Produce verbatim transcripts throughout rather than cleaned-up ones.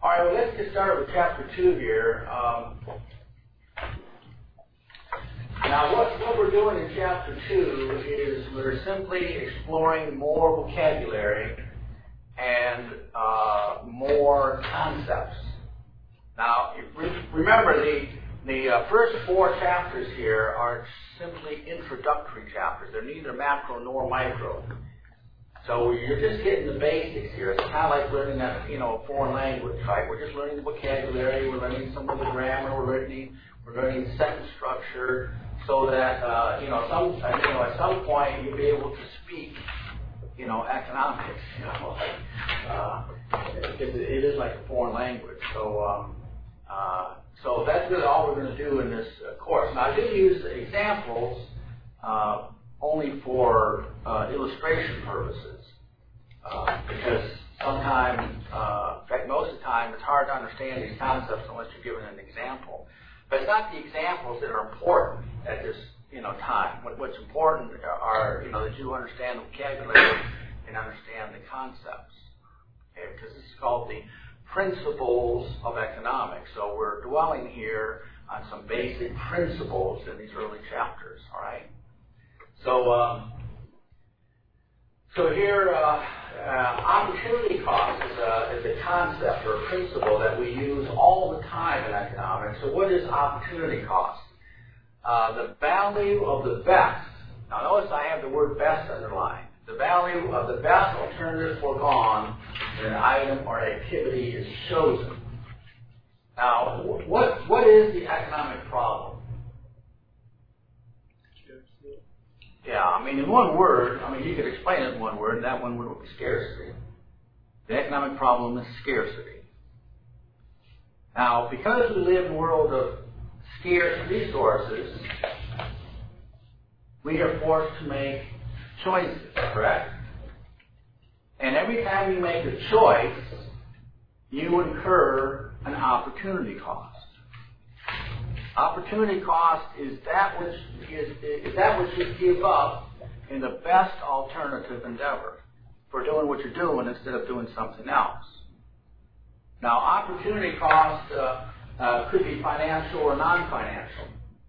All right, well, let's get started with chapter two here. Um, now, what, what we're doing in chapter two is we're simply exploring more vocabulary and uh, more concepts. Now, re- remember, the, the uh, first four chapters here are simply introductory chapters. They're neither macro nor micro. So you're just getting the basics here. It's kind of like learning a, you know, a foreign language, right? We're just learning the vocabulary. We're learning some of the grammar. We're learning we're learning sentence structure, so that uh, you know some you know at some point you'll be able to speak, you know, economics. You know, like, uh, it, it is like a foreign language. So um, uh, so that's really all we're going to do in this uh, course. Now I do use examples. Uh, only for uh, illustration purposes, uh, because sometimes, uh, in fact most of the time, it's hard to understand these concepts unless you're given an example. But it's not the examples that are important at this, you know, time. What, what's important are, you know, that you understand the vocabulary and understand the concepts. Okay? Because this is called the principles of economics. So we're dwelling here on some basic principles in these early chapters. All right. So, um, so here, uh, uh, opportunity cost is a, is a concept or a principle that we use all the time in economics. So what is opportunity cost? Uh, the value of the best. Now notice I have the word best underlined. The value of the best alternative foregone when an item or activity is chosen. Now, what what is the economic problem? Yeah, I mean, in one word, I mean, you could explain it in one word, and that one word would be scarcity. The economic problem is scarcity. Now, because we live in a world of scarce resources, we are forced to make choices, correct? And every time you make a choice, you incur an opportunity cost. Opportunity cost is that which is, is that which you give up in the best alternative endeavor for doing what you're doing instead of doing something else. Now, opportunity cost uh, uh, could be financial or non-financial.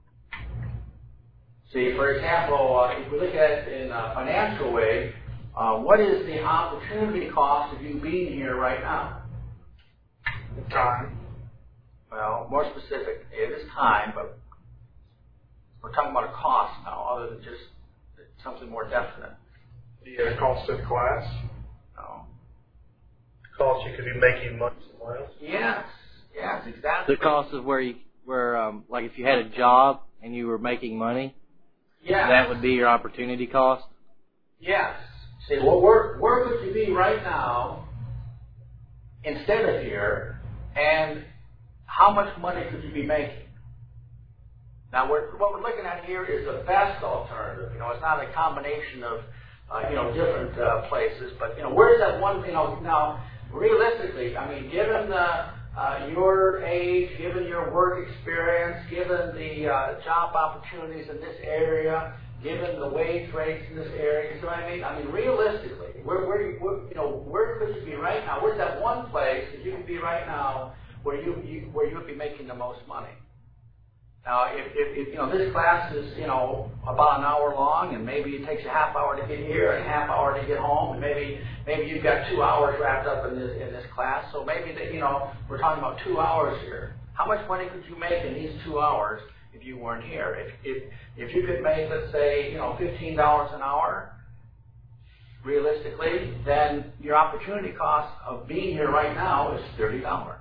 See, for example, uh, if we look at it in a financial way, uh, what is the opportunity cost of you being here right now? The time. Well, more specific, it is time, but we're talking about a cost now, other than just something more definite. The uh, cost of class? No. The cost you could be making money somewhere else? Yes, yes, exactly. The cost of where you, where, um, like if you had a job and you were making money, yes. That would be your opportunity cost? Yes. See, well, where, where would you be right now instead of here, and how much money could you be making? Now, we're, what we're looking at here is the best alternative. You know, it's not a combination of, uh, you know, different uh, places, but, you know, where's that one, you know, now, realistically, I mean, given the, uh, your age, given your work experience, given the uh, job opportunities in this area, given the wage rates in this area, you see what I mean? I mean, realistically, where, where, where, you know, where could you be right now? Where's that one place that you could be right now where you, you where you would be making the most money? Now, if, if, if you know this class is you know about an hour long, and maybe it takes you a half hour to get here and a half hour to get home, and maybe maybe you've got two hours wrapped up in this in this class, so maybe that you know we're talking about two hours here. How much money could you make in these two hours if you weren't here? If if if you could make, let's say, you know, fifteen dollars an hour, realistically, then your opportunity cost of being here right now is thirty dollars.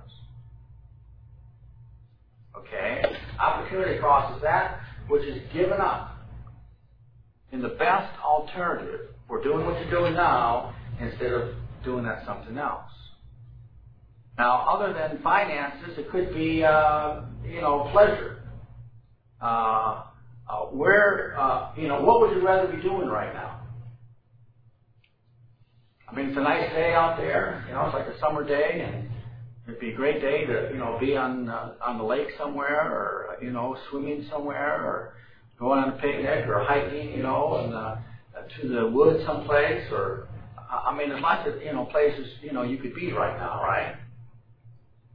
Okay? Opportunity cost is that which is given up in the best alternative for doing what you're doing now instead of doing that something else. Now, other than finances, it could be, uh, you know, pleasure. Uh, uh, where, uh, you know, what would you rather be doing right now? I mean, it's a nice day out there. You know, it's like a summer day, and it'd be a great day to, you know, be on uh, on the lake somewhere, or you know, swimming somewhere, or going on a picnic, or hiking, you know, and uh, to the woods someplace, or I mean, there's lots of you know places you know you could be right now, right?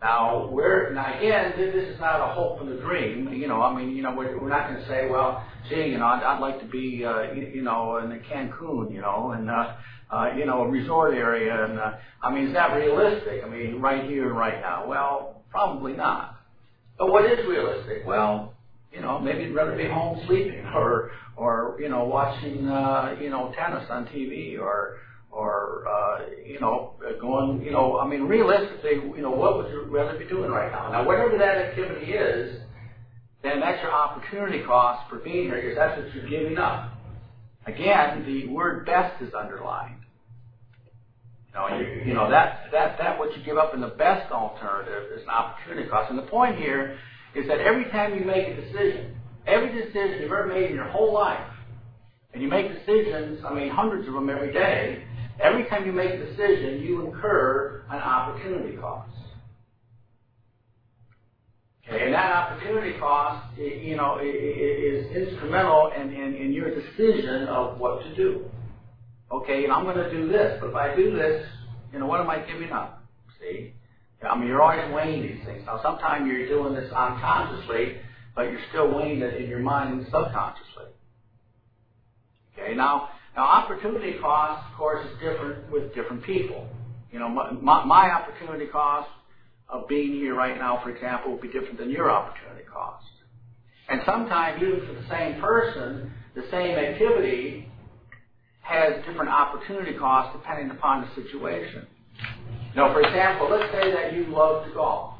Now, we're, now again, this this is not a hope and a dream. You know, I mean, you know, we're, we're not going to say, well, gee, you know, I'd, I'd like to be, uh, you, you know, in Cancun, you know, and, uh, uh, you know, a resort area. And, uh, I mean, is that realistic? I mean, right here and right now? Well, probably not. But what is realistic? Well, you know, maybe you'd rather be home sleeping or, or you know, watching, uh, you know, tennis on T V or, or, uh, you know, going, you know, I mean, realistically, you know, what would you rather be doing right now? Now, whatever that activity is, then that's your opportunity cost for being here, because that's what you're giving up. Again, the word best is underlined. You know, you, you know that, that, that what you give up in the best alternative is an opportunity cost. And the point here is that every time you make a decision, every decision you've ever made in your whole life, and you make decisions, I mean, hundreds of them every day, every time you make a decision, you incur an opportunity cost. Okay, and that opportunity cost, you know, is instrumental in, in, in your decision of what to do. Okay, and I'm going to do this, but if I do this, you know, what am I giving up? See? I mean, you're always weighing these things. Now, sometimes you're doing this unconsciously, but you're still weighing it in your mind subconsciously. Okay, now, now opportunity cost, of course, is different with different people. You know, my, my, my opportunity cost of being here right now, for example, will be different than your opportunity cost. And sometimes, even for the same person, the same activity has different opportunity costs depending upon the situation. You know, for example, let's say that you love to golf.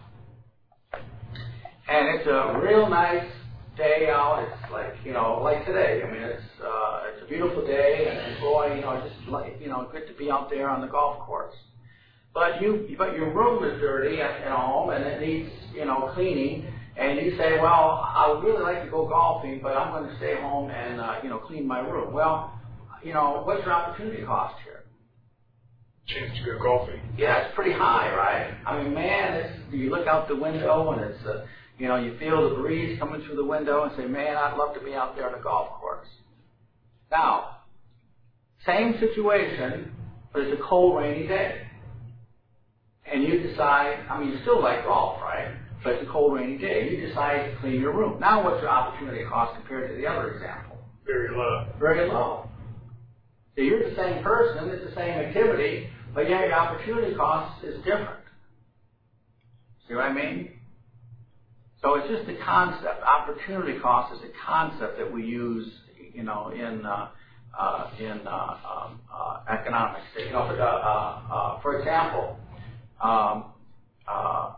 And it's a real nice day out. It's like, you know, like today. I mean, it's uh, it's a beautiful day, and, and boy, you know, just like, you know, good to be out there on the golf course. But you, but your room is dirty at, at home, and it needs, you know, cleaning. And you say, well, I would really like to go golfing, but I'm going to stay home and, uh, you know, clean my room. Well, you know, what's your opportunity cost here? Chance to go golfing. Yeah, it's pretty high, right? I mean, man, it's, you look out the window and it's, uh, you know, you feel the breeze coming through the window and say, man, I'd love to be out there on a golf course. Now, same situation, but it's a cold, rainy day. And you decide, I mean, you still like golf, right? But it's a cold, rainy day. You decide to clean your room. Now, what's your opportunity cost compared to the other example? Very low. Very low. So you're the same person, it's the same activity, but yet your opportunity cost is different. See what I mean? So it's just a concept. Opportunity cost is a concept that we use, you know, in uh, uh, in uh, um, uh, economics. You know, for, uh, uh, for example, um, uh,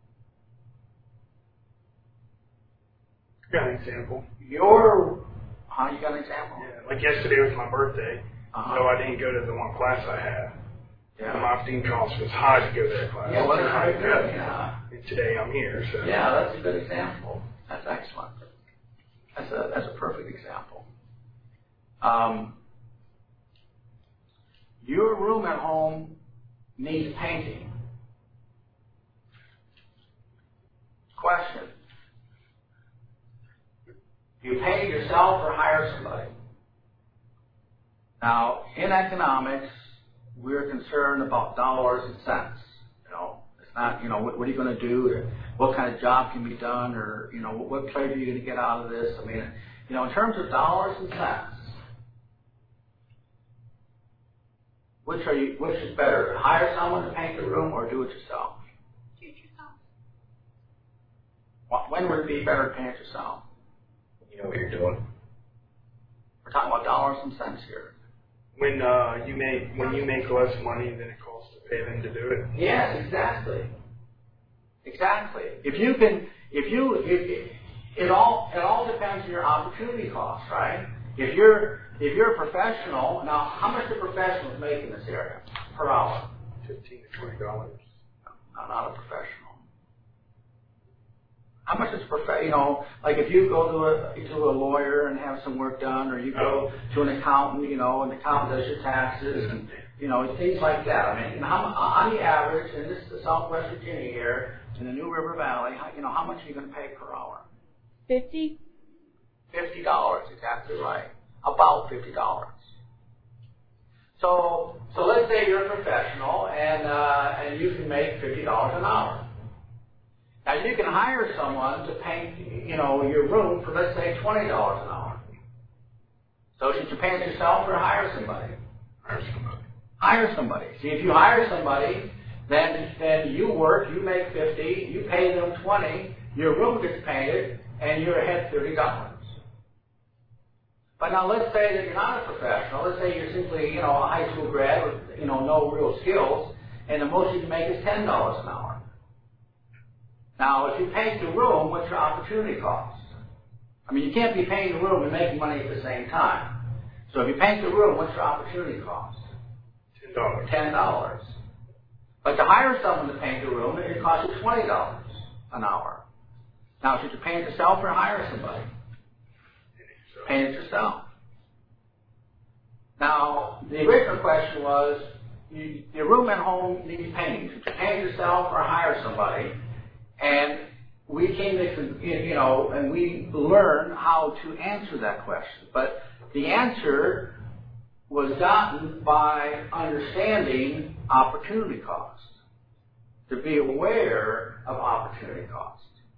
Got an example. your, huh, you got an example? Yeah, like yesterday was my birthday, Uh-huh. so I didn't go to the one class I had. Yeah. My opportunity cost was high to go to that class. Yeah, well, Too that's high very to go. good, yeah. And today I'm here, so. Yeah, that's a good example. That's excellent. That's a that's a perfect example. Um, your room at home needs painting. Question: do you paint it yourself or hire somebody? Now, in economics, we're concerned about dollars and cents. You know, it's not, you know, what, what are you going to do? What kind of job can be done? Or, you know, what, what pleasure are you going to get out of this? I mean, you know, in terms of dollars and cents, which are you, which is better? Hire someone to paint the room or do it yourself? Do it yourself. When would it be better to paint it yourself? You know what you're doing. We're talking about dollars and cents here. When uh, you make when you make less money than it costs to pay them to do it. Yes, exactly. Exactly. If you can, if you, if, it all it all depends on your opportunity cost, right? If you're if you're a professional, now how much do professionals make in this area per hour? Fifteen to twenty dollars. I'm not a professional. How much is prof- you know, like if you go to a to a lawyer and have some work done, or you go to an accountant, you know, and the accountant does your taxes and, you know, things like that. I mean, how, on the average, and this is the Southwest Virginia here, in the New River Valley, how, you know, how much are you going to pay per hour? Fifty. Fifty dollars, exactly right. About fifty dollars. So, so let's say you're a professional and uh, and you can make fifty dollars an hour. Now you can hire someone to paint, you know, your room for, let's say, twenty dollars an hour. So should you paint it yourself or hire somebody? Hire somebody. Hire somebody. See, if you hire somebody, then then you work, you make fifty, you pay them twenty, your room gets painted, and you're ahead thirty dollars. But now let's say that you're not a professional. Let's say you're simply, you know, a high school grad with, you know, no real skills, and the most you can make is ten dollars an hour. Now, if you paint the room, what's your opportunity cost? I mean, you can't be painting the room and making money at the same time. So if you paint the room, what's your opportunity cost? Ten dollars. Ten dollars. But to hire someone to paint the room, it costs you twenty dollars an hour. Now, should you paint it yourself or hire somebody? Paint it yourself. Now, the original question was, you, your room at home needs painting. Should you paint it yourself or hire somebody? And we came to, you know, and we learned how to answer that question. But the answer was gotten by understanding opportunity cost, to be aware of opportunity cost.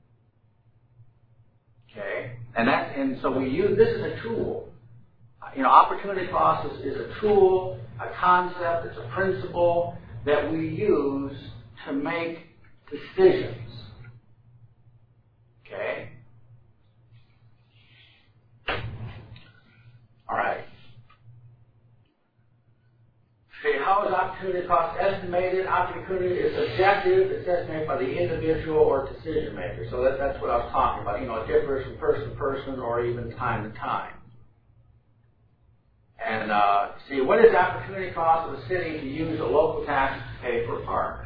Okay, and that, and so we use this as a tool. You know, opportunity cost is, is a tool, a concept, it's a principle that we use to make decisions. Okay. All right. Okay, how is opportunity cost estimated? Opportunity is subjective. It's estimated by the individual or decision maker. So that, that's what I was talking about. You know, it differs from person to person or even time to time. And uh, see, what is the opportunity cost of a city to use a local tax to pay for a park?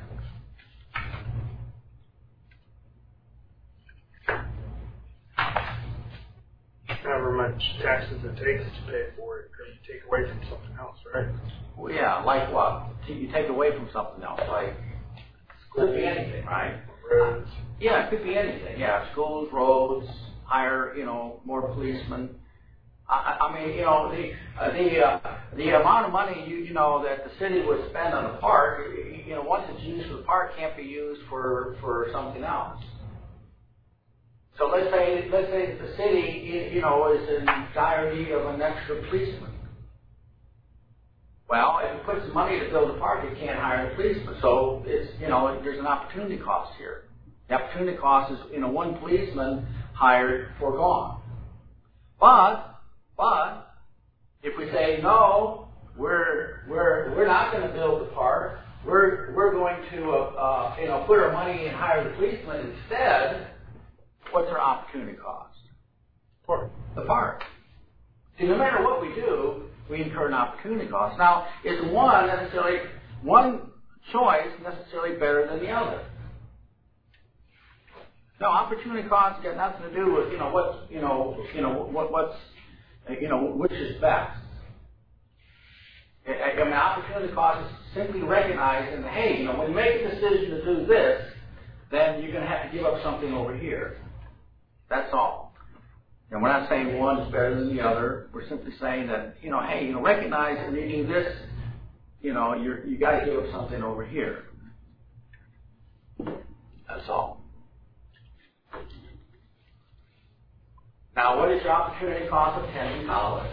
However much taxes it takes to pay for it, or you take away from something else, right? Well, yeah, like what? You take away from something else, like could be anything, right? Roads. Yeah, it could be anything. Yeah, schools, roads, hire, you know, more policemen. I, I mean, you know, the uh, the uh, the amount of money you you know that the city would spend on a park, you know, once it's used for the park, can't be used for for something else. So let's say let's say that the city, you know, is in dire need of an extra policeman. Well, if it puts the money to build a park, it can't hire the policeman. So it's, you know, there's an opportunity cost here. The opportunity cost is, you know, one policeman hired, foregone. But but if we say no, we're we're we're not going to build the park. We're we're going to uh, uh, you know put our money and hire the policeman instead. What's our opportunity cost? Park. The park. See, no matter what we do, we incur an opportunity cost. Now, is one necessarily one choice necessarily better than the other? No, opportunity costs got nothing to do with you know what's you know you know what what's you know which is best. I mean, opportunity cost is simply recognizing that, hey, you know, when you make a decision to do this, then you're going to have to give up something over here. That's all. And we're not saying one is better than the other. We're simply saying that, you know, hey, you know, recognize that when you do this, you know, you're, you got to give up something over here. That's all. Now, what is your opportunity cost of attending college?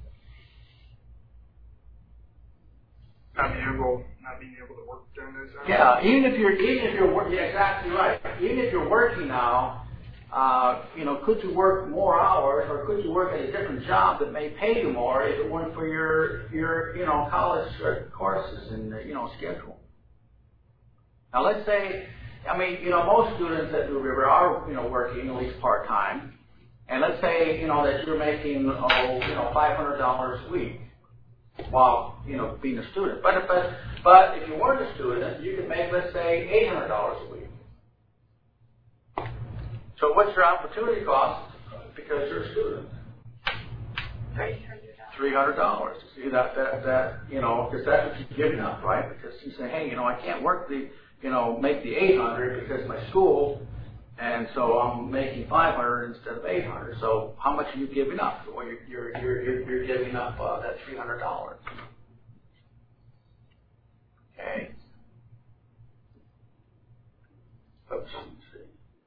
Not being able, not being able to work during those hours. Yeah, even if you're, even if you're working, yeah, exactly right. Even if you're working now, uh, you know, could you work more hours, or could you work at a different job that may pay you more if it weren't for your, your, you know, college courses and you know schedule? Now, let's say, I mean, you know, most students at New River are, you know, working at least part time, and let's say, you know, that you're making, oh, you know, five hundred dollars a week while, you know, being a student. But but but if you weren't a student, you could make, let's say, eight hundred dollars a week. So what's your opportunity cost because you're a student? Three hundred dollars. See that that that you know, because that's what you're giving up, right? Because you say, hey, you know, I can't work the you know make the eight hundred because my school, and so I'm making five hundred instead of eight hundred. So how much are you giving up? Well, you're you're you're you're giving up uh, that three hundred dollars. Okay. Oops. Let's see.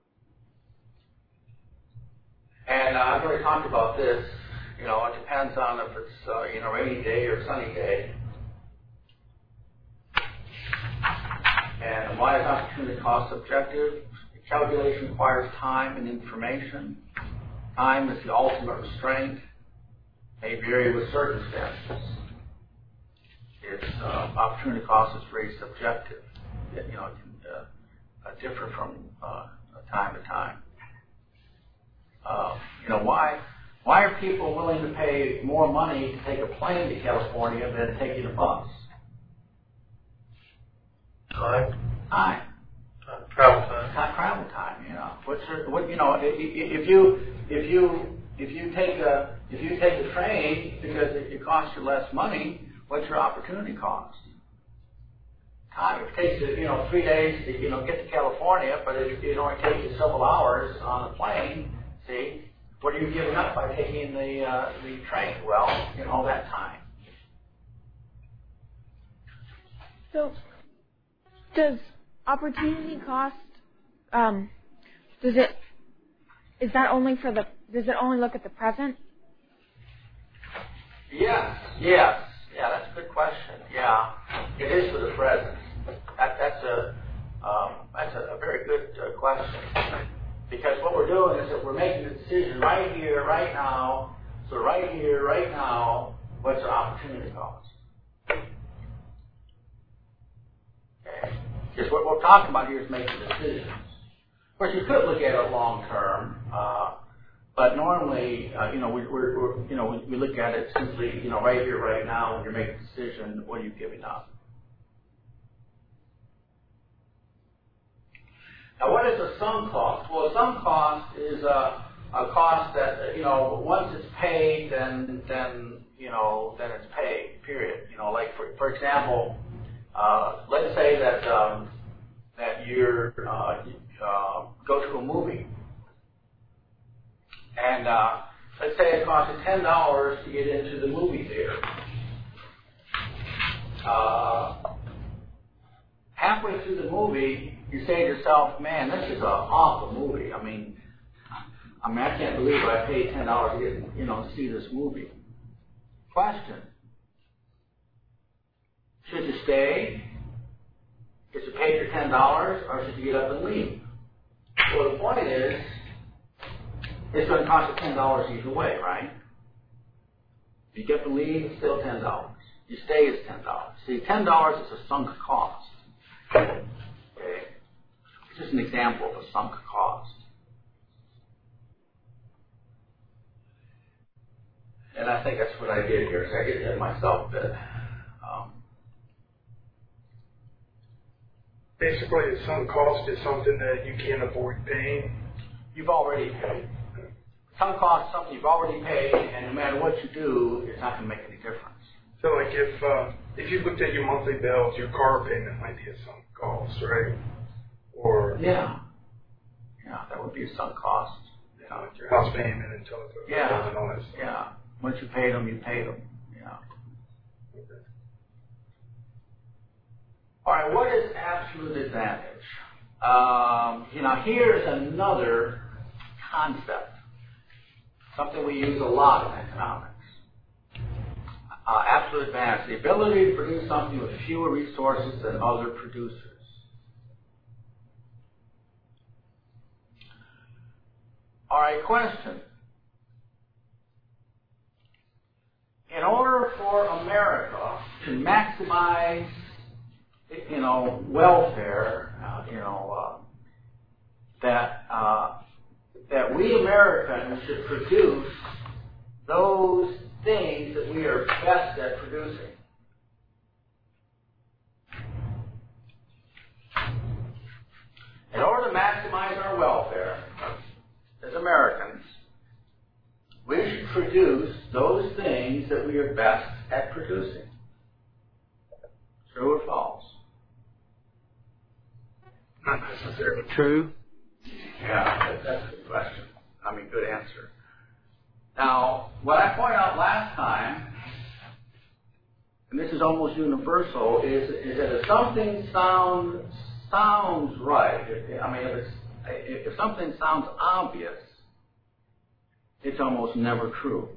uh, I've already talked about this. You know, it depends on if it's uh, you know rainy day or sunny day. And why is opportunity cost subjective? The calculation requires time and information. Time is the ultimate restraint. May vary with circumstances. It's uh, opportunity cost is very subjective. It, you know, it can uh, uh, differ from uh, time to time. Uh, you know, why why are people willing to pay more money to take a plane to California than taking a bus? Time. Time. Time. Travel time. Time, travel time. You know, what's your, what you know? If, if you if you if you take a if you take a train because it, it costs you less money, what's your opportunity cost? Time. It takes you, you know three days to you know get to California, but it, it only takes you several hours on a plane. See, what are you giving up by taking the uh, the train? Well, you know that time. So, does opportunity cost, um, does it, is that only for the, does it only look at the present? Yes, yes, yeah, that's a good question. Yeah, it is for the present. That, that's a um, that's a, a very good uh, question, because what we're doing is that we're making a decision right here, right now. So right here, right now, what's the opportunity cost? Okay, because what we're talking about here is making decisions. Of course, you could look at it long term. Uh, But normally, uh, you know, we, we're, we're, you know, we, we look at it simply, you know, right here, right now, when you're making a decision, what are you giving up? Now, what is a sunk cost? Well, a sunk cost is a, a cost that, you know, once it's paid, then, then, you know, then it's paid. Period. You know, like for, for example, uh, let's say that um, that you're uh, you, uh, go to a movie. And uh, let's say it costs you ten dollars to get into the movie theater. Uh, halfway through the movie, you say to yourself, "Man, this is an awful movie. I mean, I mean, I can't believe I paid ten dollars to get, you know, to see this movie." Question: should you stay? Should you pay your ten dollars, or should you get up and leave? Well, the point is, it's going to cost you ten dollars either way, right? If you get to leave, it's still ten dollars. You stay, it's ten dollars. See, ten dollars is a sunk cost. Okay? It's just an example of a sunk cost. And I think that's what I did here. So I did it myself. But, um, Basically, a sunk cost is something that you can't avoid paying. you've already paid. Sunk cost is something you've already paid, and no matter what you do, it's not going to make any difference. So, like if uh, if you looked at your monthly bills, your car payment might be a sunk cost, right? Or Yeah. Yeah, that would be a sunk cost. you know, like your house payment and telephone Yeah. bills and all that stuff. Yeah. Once you paid them, you paid them. Yeah. Okay. All right, what is absolute advantage? Um, you know, here's another concept, something we use a lot in economics. Uh, absolute advantage, the ability to produce something with fewer resources than other producers. All right, question. In order for America to maximize, you know, welfare, uh, you know, uh, that uh, that we Americans should produce those things that we are best at producing. In order to maximize our welfare as Americans, we should produce those things that we are best at producing. True or false? Not necessarily. True. Yeah, that, that's a good question. I mean, good answer. Now, what I pointed out last time, and this is almost universal, is, is that if something sounds sounds right, if, I mean, if, it's, if something sounds obvious, it's almost never true.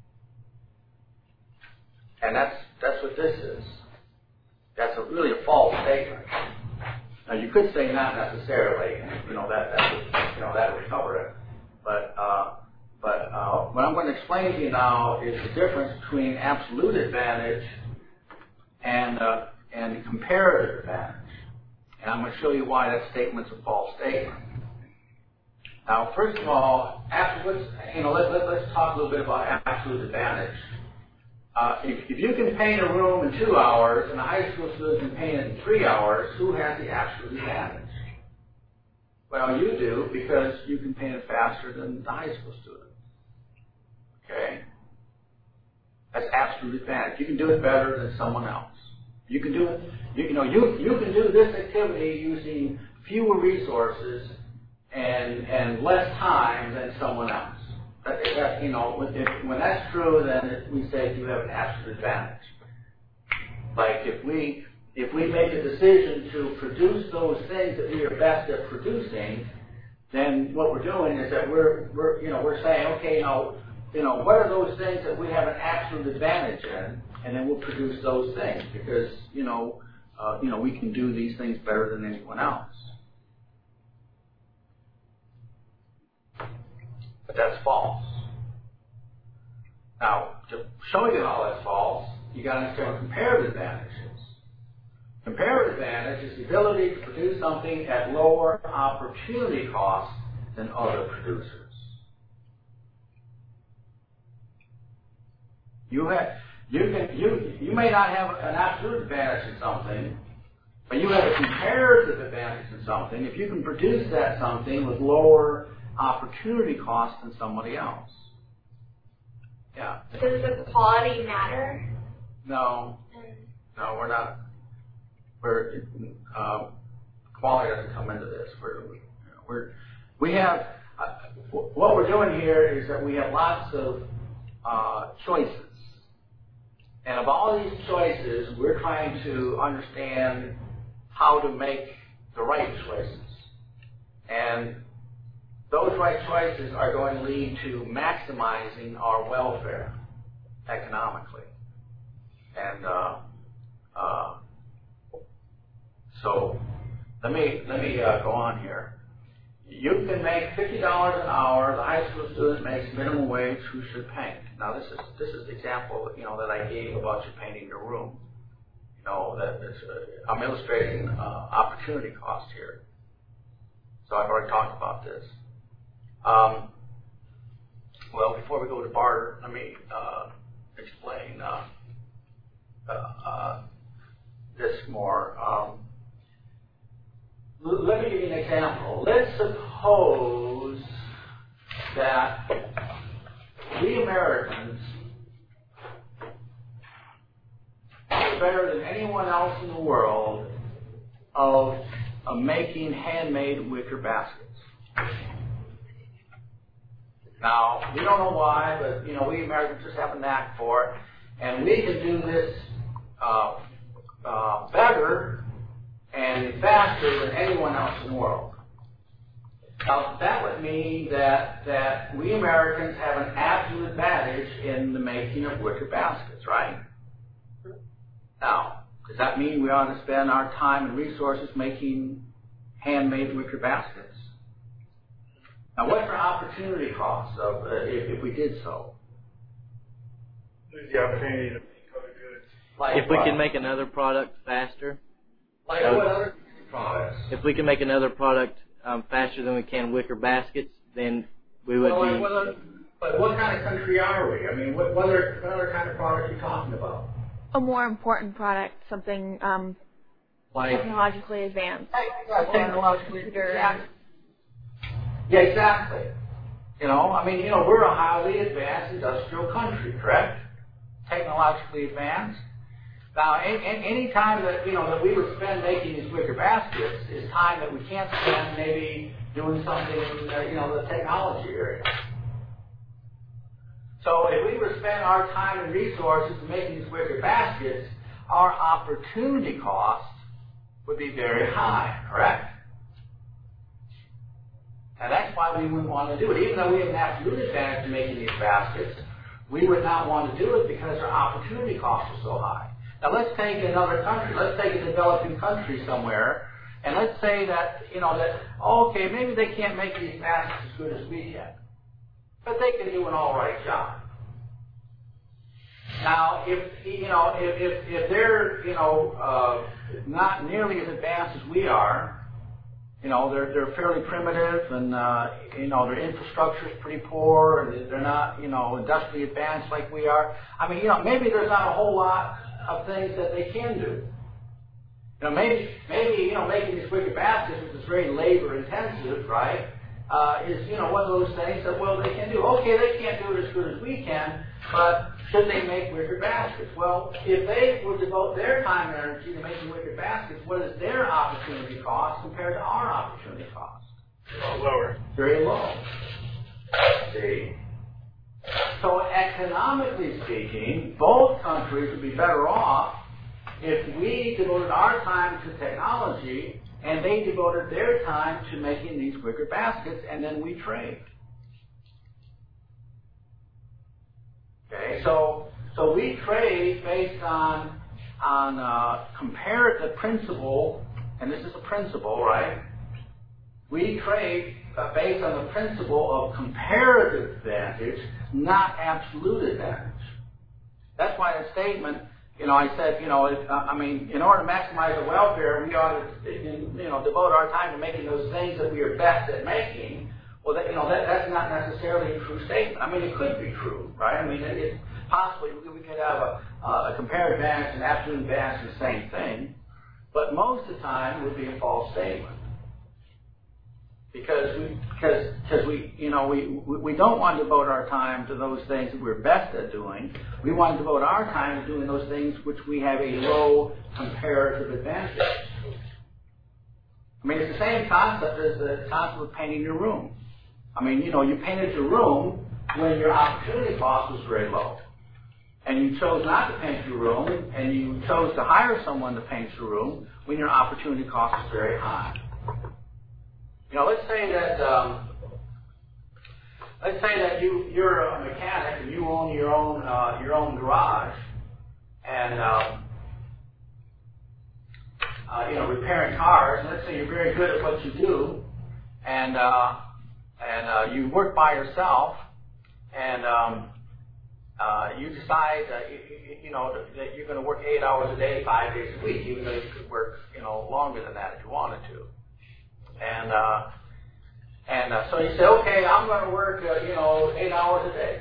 And that's that's what this is. That's a, really a false statement. Now you could say not necessarily, you know that that would, you know that would cover it. But uh, but uh, what I'm going to explain to you now is the difference between absolute advantage and uh, and comparative advantage. And I'm going to show you why that statement's a false statement. Now, first of all, absolute, you know, let, let, let's talk a little bit about absolute advantage. Uh, if, if you can paint a room in two hours and a high school student can paint it in three hours, who has the absolute advantage? Well, you do, because you can paint it faster than the high school student. Okay? That's absolute advantage. You can do it better than someone else. You can do it, you, you know, you, you can do this activity using fewer resources and and less time than someone else. That, that, you know, if, when that's true, then it, we say you have an absolute advantage. Like if we if we make a decision to produce those things that we are best at producing, then what we're doing is that we're we're you know we're saying, okay, now you know what are those things that we have an absolute advantage in, and then we'll produce those things because you know uh, you know we can do these things better than anyone else. But that's false. Now, to show you how that's false, you got to understand what comparative advantage is. Comparative advantage is the ability to produce something at lower opportunity cost than other producers. You have, you can, you you may not have an absolute advantage in something, but you have a comparative advantage in something if you can produce that something with lower opportunity cost than somebody else. Yeah. Does the quality matter? No. No, we're not. We're uh, quality doesn't come into this. We're we're we have uh, what we're doing here is that we have lots of uh, choices, and of all these choices, we're trying to understand how to make the right choices, and those right choices are going to lead to maximizing our welfare economically. And uh, uh, so let me let me uh, go on here. You can make fifty dollars an hour. The high school student makes minimum wage. Who should paint? Now this is this is the example you know that I gave about you painting your room. You know that it's, uh, I'm illustrating uh, opportunity cost here. So I've already talked about this. Um, well, before we go to barter, let me uh, explain uh, uh, uh, this more. Um, l- let me give you an example. Let's suppose that we Americans are better than anyone else in the world of, of making handmade wicker baskets. Now, we don't know why, but, you know, we Americans just have a knack for it. And we can do this uh, uh, better and faster than anyone else in the world. Now, that would mean that, that we Americans have an absolute advantage in the making of wicker baskets, right? Now, does that mean we ought to spend our time and resources making handmade wicker baskets? Now, what's our opportunity cost of uh, if, if we did so? Lose the opportunity to make other goods. Like If we what? can make another product faster, Like uh, what other products? if we can make another product um, faster than we can wicker baskets, then we would well, like be. what other, but what kind of country are we? I mean, what, what, other, what other kind of product are you talking about? A more important product, something um, Like technologically advanced. yeah, technologically computer. yeah. Yeah, exactly. You know, I mean, you know, we're a highly advanced industrial country, correct? Technologically advanced. Now, any, any time that, you know, that we would spend making these wicker baskets is time that we can't spend maybe doing something in, the, you know, the technology area. So if we were to spend our time and resources making these wicker baskets, our opportunity cost would be very high, correct? And that's why why we wouldn't want to do it. Even though we have an absolute advantage in making these baskets, we would not want to do it because our opportunity costs are so high. Now let's take another country. Let's take a developing country somewhere, and let's say that, you know, that, okay, maybe they can't make these baskets as good as we can, but they can do an all right job. Now, if, you know, if, if, if they're, you know, uh, not nearly as advanced as we are, you know, they're, they're fairly primitive, and, uh, you know, their infrastructure is pretty poor, and they're not, you know, industrially advanced like we are. I mean, you know, maybe there's not a whole lot of things that they can do. You know, maybe, maybe, you know, making these wicker baskets, which is very labor intensive, right, uh, is, you know, one of those things that, well, they can do. Okay, they can't do it as good as we can, but should they make wicker baskets? Well, if they would devote their time and energy to making wicker baskets, what is their opportunity cost compared to our opportunity cost? Well, lower. Very low. See? So economically speaking, both countries would be better off if we devoted our time to technology and they devoted their time to making these wicker baskets, and then we trade. Okay, so so we trade based on on uh, comparative principle, and this is a principle, right? We trade uh, based on the principle of comparative advantage, not absolute advantage. That's why the statement, you know, I said, you know, if, uh, I mean, in order to maximize the welfare, we ought to, you know, devote our time to making those things that we are best at making. Well, that, you know, that, that's not necessarily a true statement. I mean, it could be true, right? I mean, it, it possibly we could have a, uh, a comparative advantage and absolute advantage the same thing, but most of the time it would be a false statement. Because we, because, because we, you know, we, we don't want to devote our time to those things that we're best at doing. We want to devote our time to doing those things which we have a low comparative advantage. I mean, it's the same concept as the concept of painting your room. I mean, you know, you painted your room when your opportunity cost was very low. And you chose not to paint your room, and you chose to hire someone to paint your room when your opportunity cost was very high. You know, let's say that um, let's say that you you're a mechanic and you own your own uh, your own garage, and uh, uh, you know, repairing cars. And let's say you're very good at what you do, and uh, and uh, you work by yourself, and um, uh, you decide uh, you, you know that you're going to work eight hours a day, five days a week, even though you could work, you know, longer than that if you wanted to. And uh, and uh, so you say, okay, I'm going to work, uh, you know, eight hours a day.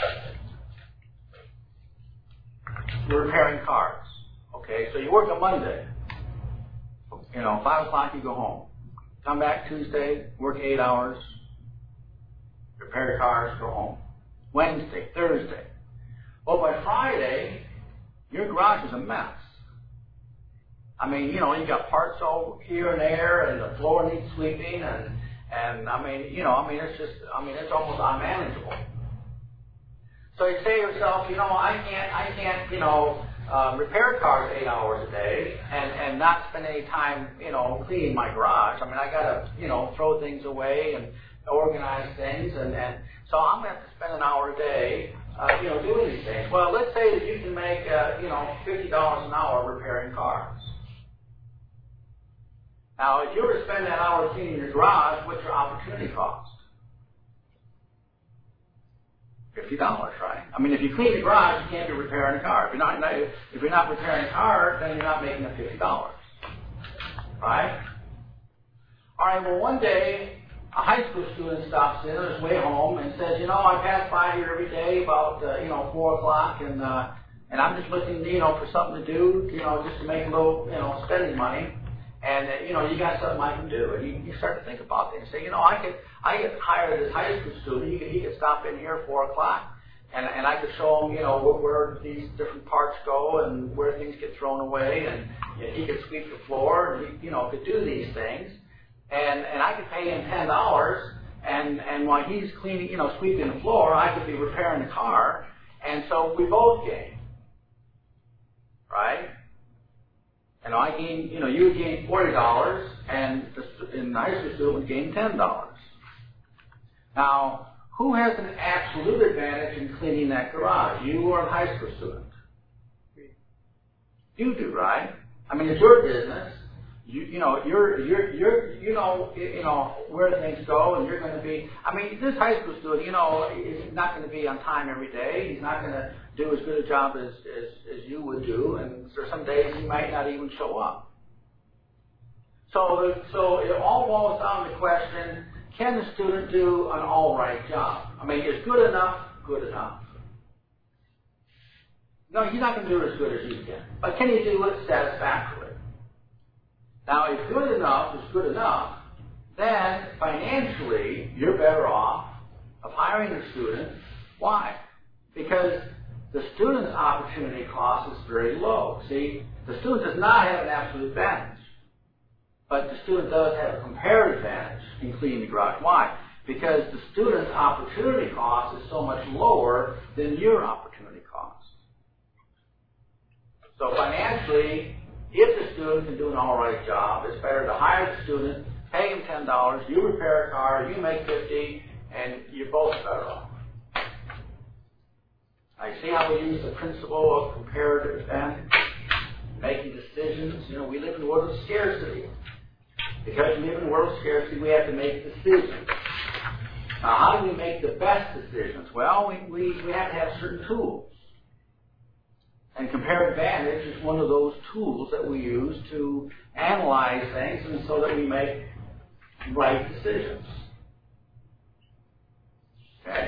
You're repairing cars. Okay, so you work on Monday. You know, five o'clock you go home. Come back Tuesday, work eight hours, repair cars, go home. Wednesday, Thursday. Well, by Friday, your garage is a mess. I mean, you know, you got parts all here and there, and the floor needs sweeping, and, and I mean, you know, I mean, it's just, I mean, it's almost unmanageable. So you say to yourself, you know, I can't, I can't, you know, uh, repair cars eight hours a day and, and not spend any time, you know, cleaning my garage. I mean, I gotta, you know, throw things away and organize things, and, and so I'm gonna have to spend an hour a day, uh, you know, doing these things. Well, let's say that you can make, uh, you know, fifty dollars an hour repairing cars. Now, if you were to spend that hour cleaning your garage, what's your opportunity cost? Fifty dollars, right? I mean, if you clean the garage, you can't be repairing a car. If you're not, if you're not repairing a car, then you're not making the fifty dollars, right? All right. Well, one day, a high school student stops in on his way home and says, "You know, I pass by here every day about uh, you know four o'clock, and uh, and I'm just looking, you know, for something to do, you know, just to make a little, you know, spending money." And, uh, you know, you got something I can do. And you, you start to think about things. Say, you know, I could, I could hire this high school student. He could, he could stop in here at four o'clock. And, and I could show him, you know, where, where these different parts go and where things get thrown away. And you know, he could sweep the floor. And he, you know, could do these things. And, and I could pay him ten dollars. And, and while he's cleaning, you know, sweeping the floor, I could be repairing the car. And so we both gain. Right? And I gain, you know, you would gain forty dollars, and the, and the high school student would gain ten dollars. Now, who has an absolute advantage in cleaning that garage? You or a high school student? You do, right? I mean, it's your business. You, you know, you're, you're, you're, you know, you know where things go, and you're going to be. I mean, this high school student, you know, is not going to be on time every day. He's not going to do as good a job as, as, as you would do, and for some days he might not even show up. So, so it all boils down to the question: can the student do an all right job? I mean, is good enough good enough? No, he's not going to do it as good as you can, but can he do it satisfactorily? Now, if good enough is good enough, then financially you're better off of hiring a student. Why? Because the student's opportunity cost is very low. See, the student does not have an absolute advantage, but the student does have a comparative advantage in cleaning the garage. Why? Because the student's opportunity cost is so much lower than your opportunity cost. So financially, if the student can do an all right job, it's better to hire the student, pay him ten dollars, you repair a car, you make fifty, and you're both better off. I see how we use the principle of comparative advantage, making decisions. You know, we live in a world of scarcity. Because we live in a world of scarcity, we have to make decisions. Now, how do we make the best decisions? Well, we, we, we have to have certain tools. And comparative advantage is one of those tools that we use to analyze things and so that we make right decisions. Okay?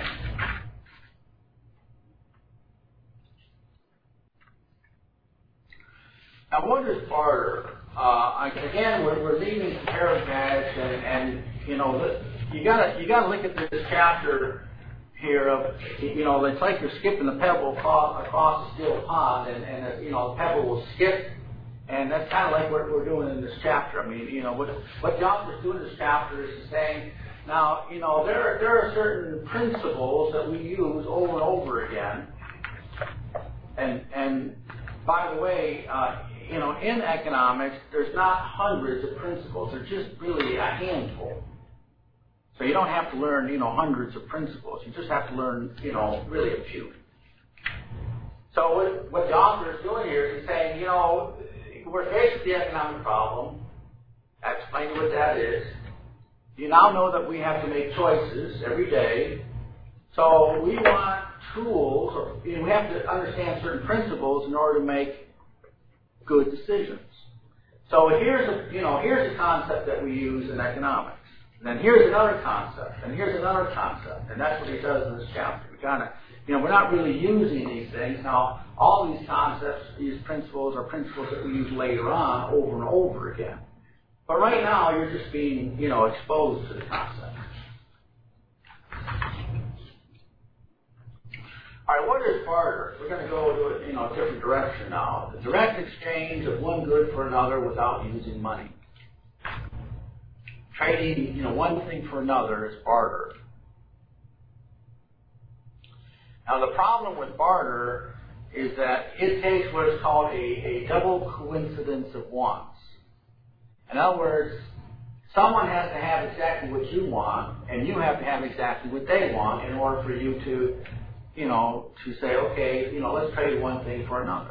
Now, what is barter? Uh, again, we're, we're leaving comparative advantage, and, and you know, you gotta you gotta look at this chapter here of, you know, it's like you're skipping a pebble across, across a still pond, and, and uh, you know, the pebble will skip, and that's kind of like what we're doing in this chapter. I mean, you know, what what the author's doing in this chapter is saying, now, you know, there there are certain principles that we use over and over again, and and by the way, uh, you know, in economics, there's not hundreds of principles. There's just really a handful. So you don't have to learn, you know, hundreds of principles. You just have to learn, you know, really a few. So what, what the author is doing here is he's saying, you know, we're faced with the economic problem. I explained what that is. You now know that we have to make choices every day. So we want tools, or you know, we have to understand certain principles in order to make good decisions. So here's a, you know, here's a concept that we use in economics. And then here's another concept, and here's another concept, and that's what he does in this chapter. We kind of, you know, we're not really using these things. Now, all these concepts, these principles, are principles that we use later on over and over again. But right now, you're just being, you know, exposed to the concept. All right, what is barter? We're going to go to a, you know, a different direction now. The direct exchange of one good for another without using money. Trading, you know, one thing for another is barter. Now, the problem with barter is that it takes what is called a, a double coincidence of wants. In other words, someone has to have exactly what you want, and you have to have exactly what they want in order for you to, you know, to say, okay, you know, let's trade one thing for another.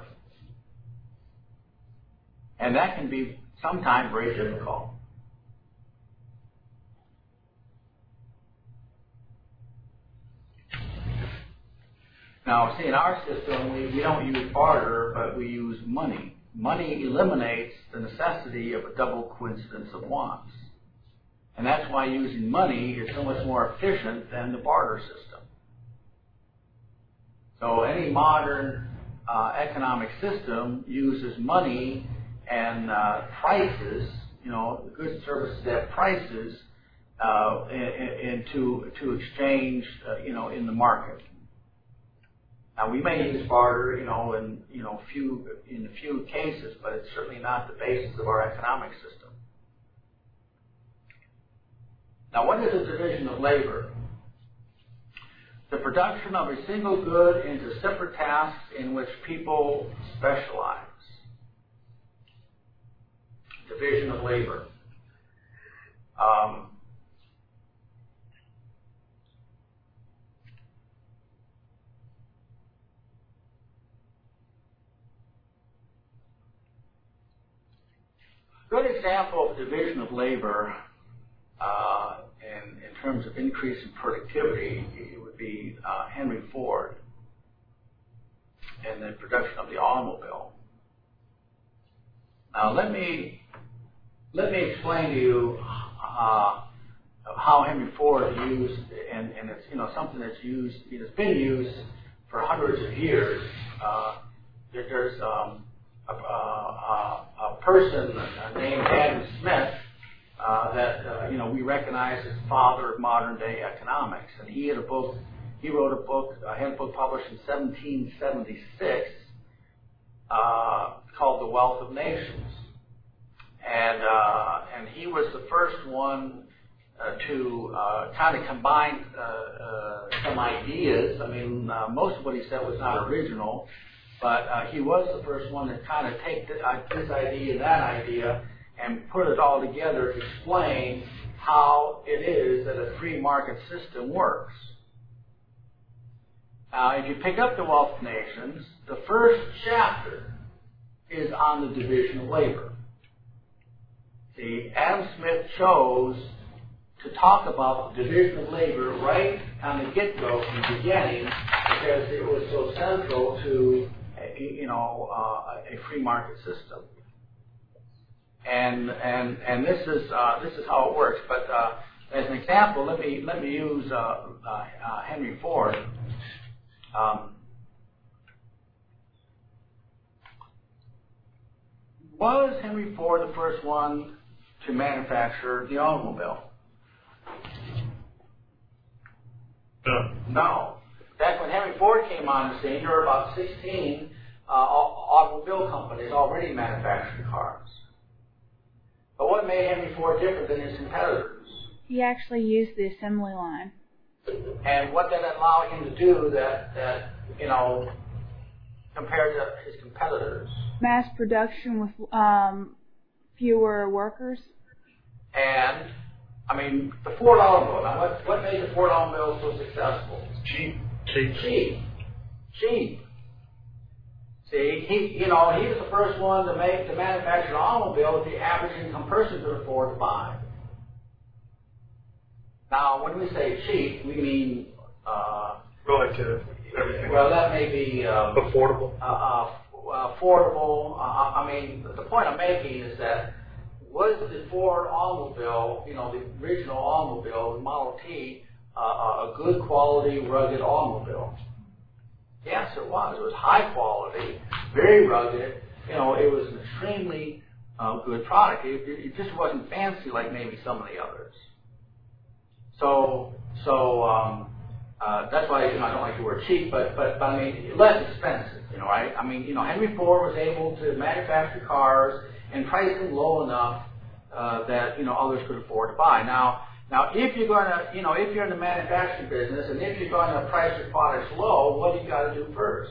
And that can be sometimes very difficult. Now, see, in our system, we, we don't use barter, but we use money. Money eliminates the necessity of a double coincidence of wants. And that's why using money is so much more efficient than the barter system. So any modern uh, economic system uses money and uh, prices, you know, goods and services that prices uh, in, in, to, to exchange, uh, you know, in the market. Now, we may use barter, you know, in you know few in a few cases, but it's certainly not the basis of our economic system. Now, what is a division of labor? The production of a single good into separate tasks in which people specialize. Division of labor. Um, good example of division of labor uh, in, in terms of increase in productivity, it would be uh, Henry Ford and the production of the automobile. Now let me let me explain to you uh, how Henry Ford used, and, and it's you know something that's used, it's been used for hundreds of years. Uh, there, there's um, a, a, a person named Adam Smith uh, that uh, you know we recognize as the father of modern day economics, and he had a book. He wrote a book, a handbook published in seventeen seventy-six, uh, called The Wealth of Nations, and uh, and he was the first one uh, to uh, kind of combine uh, uh, some ideas. I mean, uh, most of what he said was not original, but uh, he was the first one to kind of take the, uh, this idea and that idea and put it all together to explain how it is that a free market system works. Now, if you pick up The Wealth of Nations, the first chapter is on the division of labor. See, Adam Smith chose to talk about the division of labor right on the get-go from the beginning because it was so central to, you know, uh, a free market system. And and and this is uh, this is how it works. But uh, as an example, let me let me use uh, uh, uh, Henry Ford. Um, was Henry Ford the first one to manufacture the automobile? No. No. Back when Henry Ford came on the scene, there were about sixteen uh, automobile companies already manufacturing cars. But what made Henry Ford different than his competitors? He actually used the assembly line. And what did it allow him to do that, that, you know, compared to his competitors? Mass production with um, fewer workers. And, I mean, the Ford automobile, now what, what made the Ford automobile so successful? Cheap. Cheap. Cheap. Cheap. See, he, you know, he was the first one to make, to manufacture an automobile that the average income person could afford to buy. Now, when we say cheap, we mean uh, relative. Everything. Well, that may be um, affordable. Uh, uh, affordable. Uh, I mean, the point I'm making is that was the Ford automobile, you know, the original automobile, the Model T, uh, a good quality, rugged automobile? Yes, it was. It was high quality, very rugged. You know, it was an extremely uh, good product. It, it just wasn't fancy like maybe some of the others. So, so um, uh, that's why you know, I don't like the word cheap, but, but but I mean less expensive, you know, right? I mean, you know, Henry Ford was able to manufacture cars and price them low enough uh, that you know others could afford to buy. Now, now if you're going to, you know, if you're in the manufacturing business and if you're going to price your products low, what do you got to do first?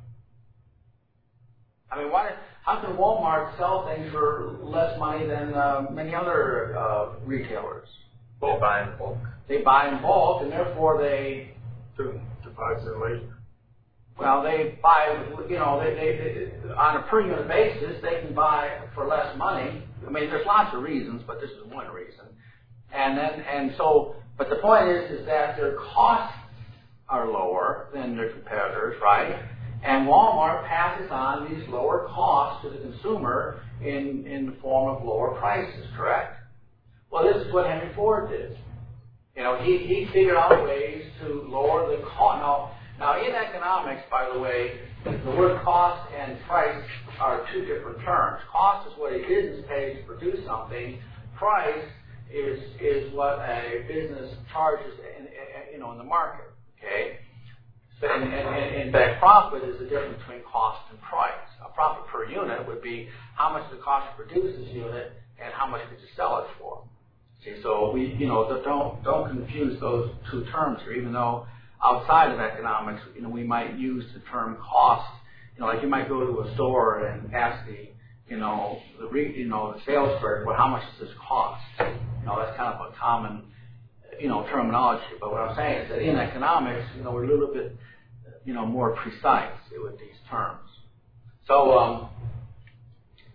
I mean, why? How can Walmart sell things for less money than uh, many other uh, retailers? They buy in bulk. They buy in bulk, and therefore they To divide their labor. well they buy you know they, they, they on a per unit basis they can buy for less money. I mean, there's lots of reasons, but this is one reason. And then and so, but the point is is that their costs are lower than their competitors, right? And Walmart passes on these lower costs to the consumer in in the form of lower prices, correct? Well, this is what Henry Ford did. You know, he, he figured out ways to lower the cost. Now, now, in economics, by the way, the word cost and price are two different terms. Cost is what a business pays to produce something. Price is is what a business charges, in, in, you know, in the market. Okay. So, and, and, and in fact, profit is the difference between cost and price. A profit per unit would be how much it costs to produce this unit and how much could you sell it for. See, so we, you know, don't don't confuse those two terms here. Even though outside of economics, you know, we might use the term cost. You know, like you might go to a store and ask the, you know, the re, you know, the sales person, well, how much does this cost? You know, that's kind of a common, you know, terminology. But what I'm saying is that in economics, you know, we're a little bit, you know, more precise with these terms. So, um,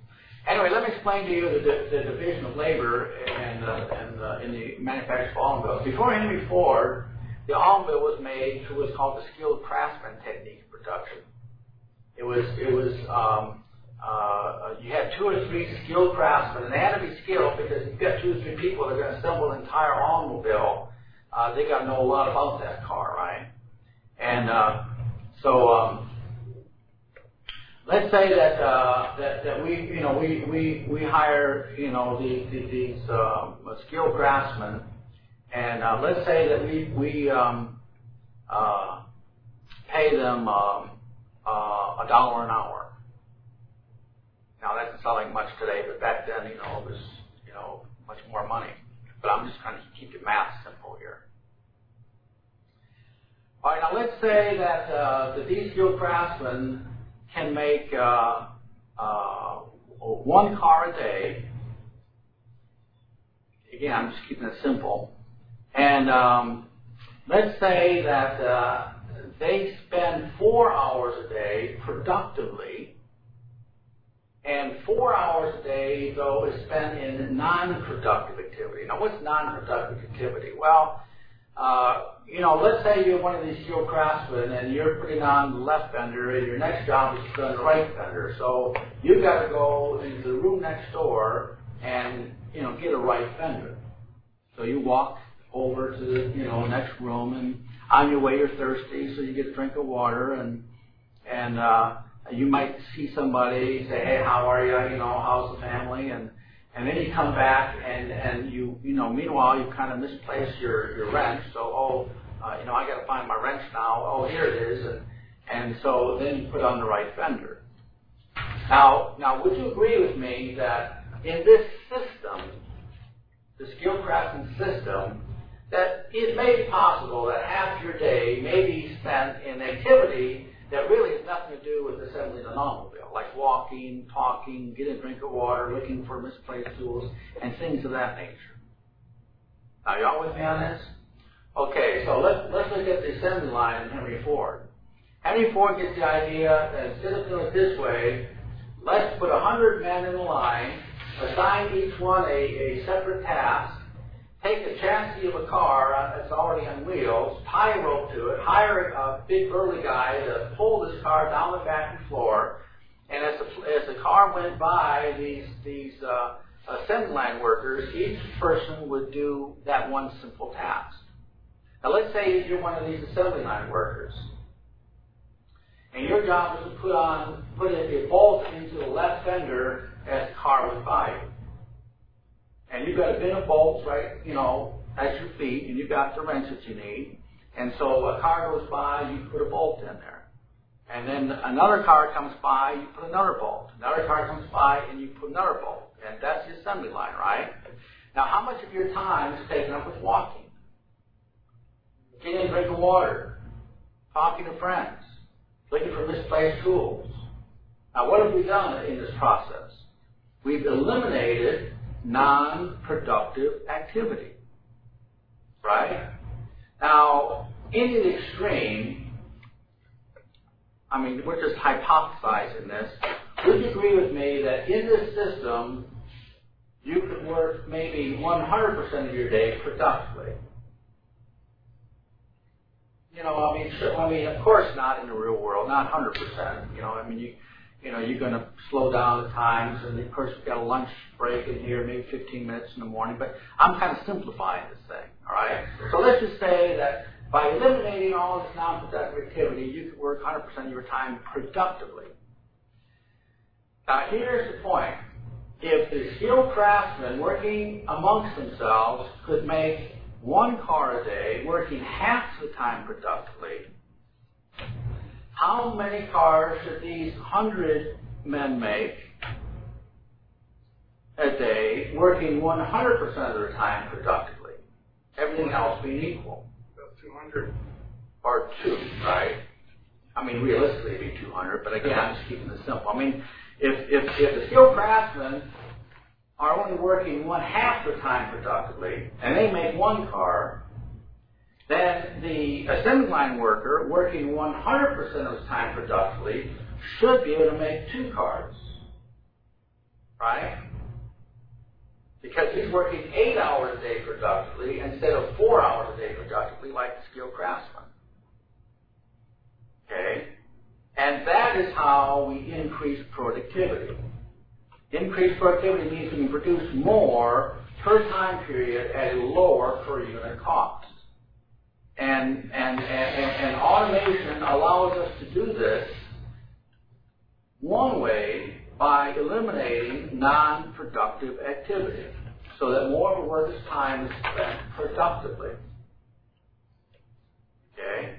Anyway, let me explain to you the, the division of labor and, uh, and uh, in the manufacture of automobiles. Before Henry Ford, the automobile was made through what's called the skilled craftsman technique of production. It was, it was, um, uh, you had two or three skilled craftsmen, and they had to be skilled because if you've got two or three people that are going to assemble an entire automobile, uh, they got to know a lot about that car, right? And uh, so, um, let's say that, uh, that that we, you know, we we, we hire, you know, the, the, these uh, skilled craftsmen, and uh, let's say that we we um, uh, pay them um, uh, a dollar an hour. Now that doesn't sound like much today, but back then, you know, it was, you know, much more money. But I'm just trying to keep the math simple here. All right, now let's say that uh, that these skilled craftsmen can make uh, uh, one car a day. Again, I'm just keeping it simple. And um, let's say that uh, they spend four hours a day productively, and four hours a day, though, is spent in non-productive activity. Now, what's non-productive activity? Well, uh, you know, let's say you're one of these skilled craftsmen and you're putting on the left fender and your next job is to put on the right fender. So you've got to go into the room next door and, you know, get a right fender. So you walk over to the, you know, next room, and on your way you're thirsty, so you get a drink of water, and, and, uh, you might see somebody, say, hey, how are you, you know, how's the family, and And then you come back and, and you, you know, meanwhile, you kind of misplace your, your wrench. So, oh, uh, you know, I got to find my wrench now. Oh, here it is. And, and so then you put on the right fender. Now, now, would you agree with me that in this system, the skilled craftsman system, that it may be possible that half your day may be spent in activity that really has nothing to do with assembling an automobile, like walking, talking, getting a drink of water, looking for misplaced tools, and things of that nature. Now, y'all with me on this? Okay, so let's, let's look at the assembly line in Henry Ford. Henry Ford gets the idea that instead of doing it this way, let's put one hundred men in a line, assign each one a, a separate task, take a chassis of a car that's already on wheels, tie a rope to it, hire a big burly guy to pull this car down the factory floor, and as the, as the car went by these, these uh, assembly line workers, each person would do that one simple task. Now let's say you're one of these assembly line workers, and your job is to put on, put a, a bolt into the left fender as the car went by you. And you've got a bin of bolts right, you know, at your feet, and you've got the wrench that you need. And so a car goes by, you put a bolt in there. And then another car comes by, you put another bolt. Another car comes by, and you put another bolt. And that's the assembly line, right? Now, how much of your time is taken up with walking? Getting a drink of water, talking to friends, looking for misplaced tools. Now, what have we done in this process? We've eliminated non-productive activity, right? Now, in the extreme, I mean, we're just hypothesizing this. Would you agree with me that in this system, you could work maybe one hundred percent of your day productively? You know, I mean, sure, I mean, of course not in the real world, not one hundred percent. You know, I mean, you, you know, you're going to slow down at times, and of course, we've got a lunch break in here, maybe fifteen minutes in the morning, but I'm kind of simplifying this thing, all right? So let's just say that by eliminating all this non-productive activity, you could work one hundred percent of your time productively. Now, here's the point. If the skilled craftsmen working amongst themselves could make one car a day, working half the time productively, how many cars should these hundred men make a day, working one hundred percent of their time productively? Everything else being equal. About two hundred. Or two, right? I mean, realistically it'd be two hundred, but again, I'm just keeping this simple. I mean, if, if, if the skilled craftsmen are only working one half the time productively, and they make one car, then the assembly line worker working one hundred percent of his time productively should be able to make two cars. right? Because he's working eight hours a day productively instead of four hours a day productively like the skilled craftsman. Okay? And that is how we increase productivity. Increased productivity means we can produce more per time period at a lower per unit cost. And, and, and, and automation allows us to do this one way by eliminating non-productive activity so that more of the worker's time is spent productively. Okay?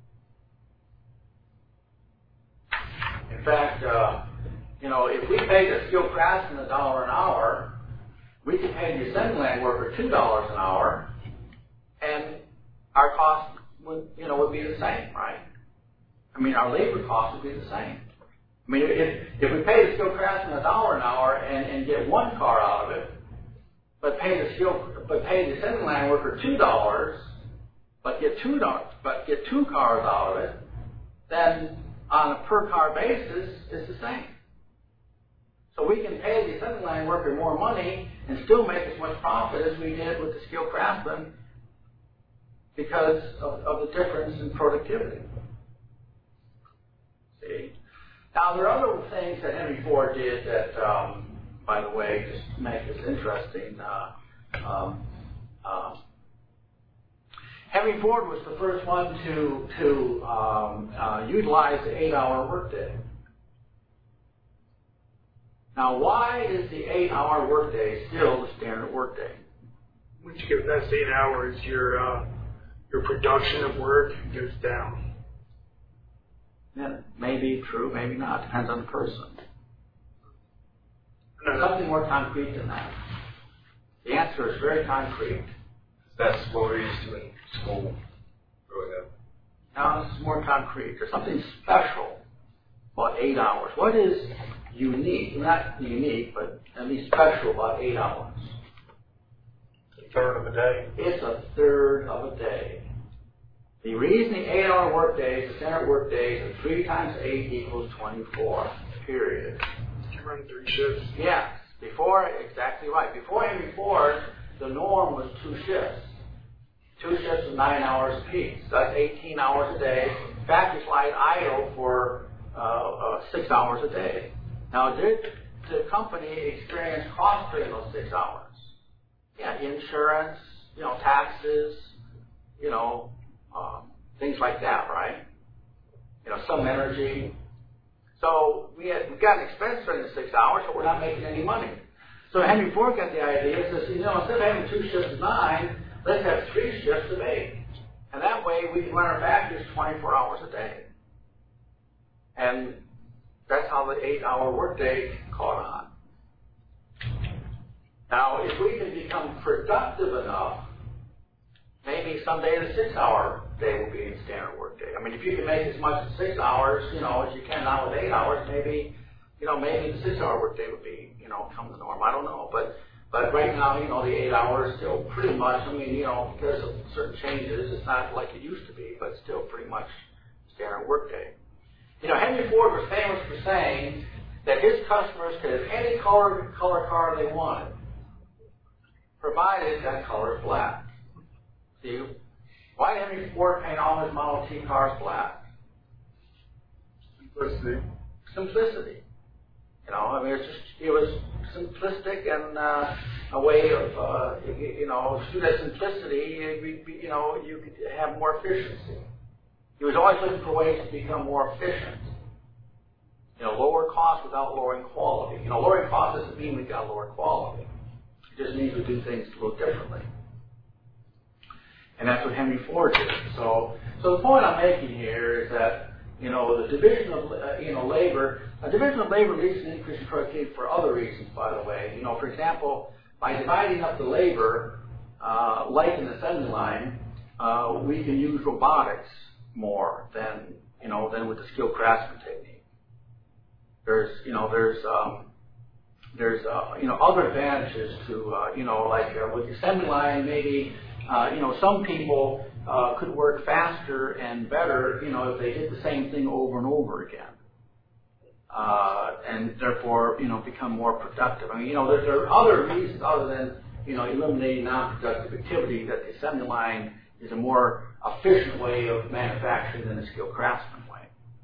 In fact, uh, you know, if we paid a skilled craftsman a dollar an hour, we could pay the assembly line worker two dollars an hour, and our cost would, you know, would be the same, right? I mean, our labor cost would be the same. I mean, if if we pay the skilled craftsman a dollar an hour and, and get one car out of it, but pay the skilled but pay the assembly line worker two dollars, but get two dollars, but get two cars out of it, then on a per car basis, it's the same. So we can pay the assembly line worker more money and still make as much profit as we did with the skilled craftsman because of, of the difference in productivity. See? Now, there are other things that Henry Ford did that, um, by the way, just to make this interesting. Uh, um, uh, Henry Ford was the first one to, to um, uh, utilize the eight-hour workday. Now, why is the eight-hour workday still the standard workday? Once you get past eight hours, your uh, your production of work goes down. Yeah, maybe true, maybe not. Depends on the person. No, Something more concrete than that. The answer is very concrete. That's what we're used to in school growing up. Now, this is more concrete. There's something special about eight hours. What is unique, not unique, but at least special about eight hours? a third of a day. It's a third of a day. The reason the eight-hour workday, the standard workday, is three times eight equals twenty-four, period. You run three shifts. Yes, before, exactly right. Before Henry Ford, the norm was two shifts. Two shifts of nine hours apiece. That's eighteen hours a day. Factories lied idle for uh, uh, six hours a day. Now, did the company experience cost during those six hours? Yeah, insurance, you know, taxes, you know, um, things like that, right? You know, some energy. So we had we got an expense during the six hours, but we're not making any money. So Henry Ford got the idea, says, you know, instead of having two shifts of nine, let's have three shifts of eight. And that way we can run our factories twenty-four hours a day. And that's how the eight-hour workday caught on. Now, if we can become productive enough, maybe someday the six-hour day will be the standard workday. I mean, if you can make as much as six hours, you know, as you can now with eight hours, maybe, you know, maybe the six-hour workday would be, you know, come the norm. I don't know, but but right now, you know, the eight hours still pretty much. I mean, you know, because of certain changes, it's not like it used to be, but still pretty much standard workday. You know, Henry Ford was famous for saying that his customers could have any color color car they wanted, provided that color is black. See, why did Henry Ford paint all his Model T cars black? Simplicity. Simplicity. You know, I mean, it's just, it was simplistic and uh, a way of, uh, you, you know, through that simplicity, you, you know, you could have more efficiency. He was always looking for ways to become more efficient. You know, lower cost without lowering quality. You know, lowering cost doesn't mean we've got lower quality. It just means we do things a little differently. And that's what Henry Ford did. So, so the point I'm making here is that, you know, the division of, uh, you know, labor, a division of labor leads to an increase in productivity for other reasons, by the way. You know, for example, by dividing up the labor, uh, like an assembly line, uh, we can use robotics more than, you know, than with the skilled craftsman technique. There's, you know, there's, um, there's, uh, you know, other advantages to, uh, you know, like uh, with the assembly line, maybe, uh, you know, some people uh, could work faster and better, you know, if they did the same thing over and over again. uh, and therefore, you know, become more productive. I mean, you know, there, there are other reasons other than, you know, eliminating non-productive activity that the assembly line is a more efficient way of manufacturing than a skilled craftsman way.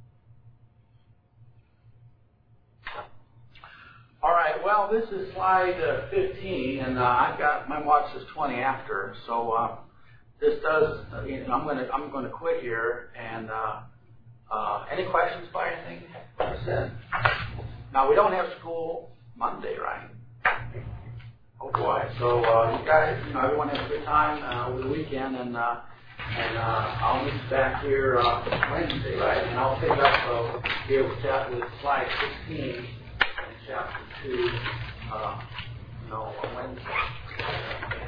All right, well, this is slide uh, fifteen, and uh, I've got, my watch says twenty after, so uh, this does, uh, you know, I'm going to I'm going to quit here, and uh, uh, any questions by anything I said? Now, we don't have school Monday, right? Oh boy! So uh, you guys, you know, everyone has a good time uh, over the weekend, and uh, and uh, I'll meet you back here uh, Wednesday, right? And I'll pick up uh, here with, chapter, with slide sixteen in chapter two, uh, you know, on Wednesday.